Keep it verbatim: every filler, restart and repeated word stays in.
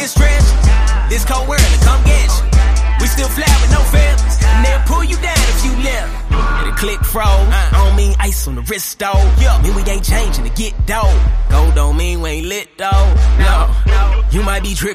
this stress. This cold world to come get you. We still fly with no feathers, and they'll pull you down if you left. And the click froze. Uh, I don't mean ice on the wrist though. Yeah, mean we ain't changing to get dough. Gold don't mean we ain't lit though. No, you might be tripping.